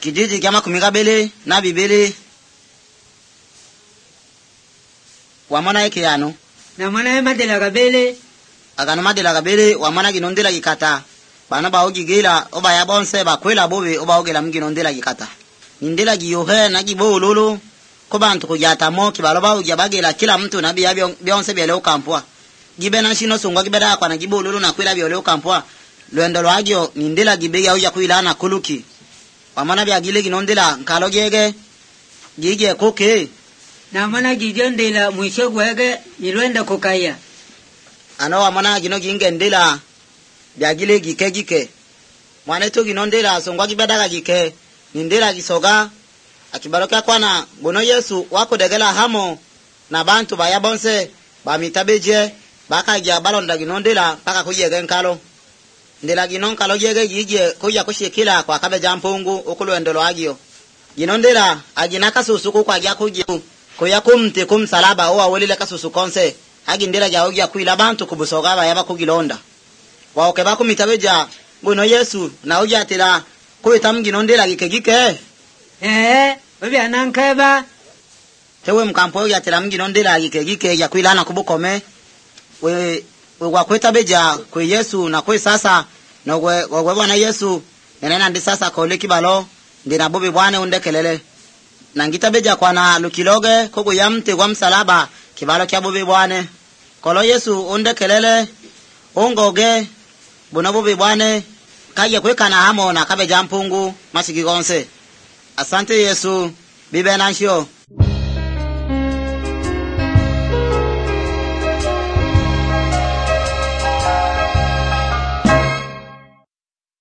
kijiji kama kumigabele na bibele wamona yake yano na mwana madela gabele agano madela gabele wamona ginondela gikata bana ba ogigela oba ya bonse ba kwela bobe oba ogela mginondela gikata nindela giyohe na gibololo ko bantu kujata mo kibaloba ujabagela kila mtu na biya bionse byele kampwa gibena shino sungwa gibeda kwa na gibololo na kwela byele kampwa lwendo lwagyo nindela gibeya uja kuilana kuluki wamana bya gile ginondela nkalo gege gige koke na mwana gigondela mwisho gwege nilwenda kokaya ano wamana gino gingendela bya gile gike mwana to ginondela songwa gibadaga gike nindela gisoga akibaroka kwana bono Yesu wako degela hamo na bantu bayabonse ba mitabeje bakaja balonda ginondela paka kujege nkalo ndela ginon kalo gege gige kuja kushikila kwa kabe jampungu okulwendo lwagyo ginondela agina kasusuku kwa gya kuje kuya kumte kumsalaba owa welile kasusu konse agindela ja ogya kuila bantu kubusoga bayaba kugilonda waoke bako mitabeja bono Yesu na oja tela kuita mginondela gike obi anankeba tewe mkampo ya tela mginondela gike ya kuila na kubukome we wakweta beja kwa Yesu na kwa sasa na wewe bwana Yesu nena ndi sasa kwa leki balo ndina bobi bwana undekelele na ngita beja kwa na lukiloge kogo ya mte wa msalaba kibalo kya bobi bwana kolo Yesu undekelele ongoge bona bobi bwana kaje kweka na hamo na kabe jampungu masigigonse asante Yesu bibe nanshio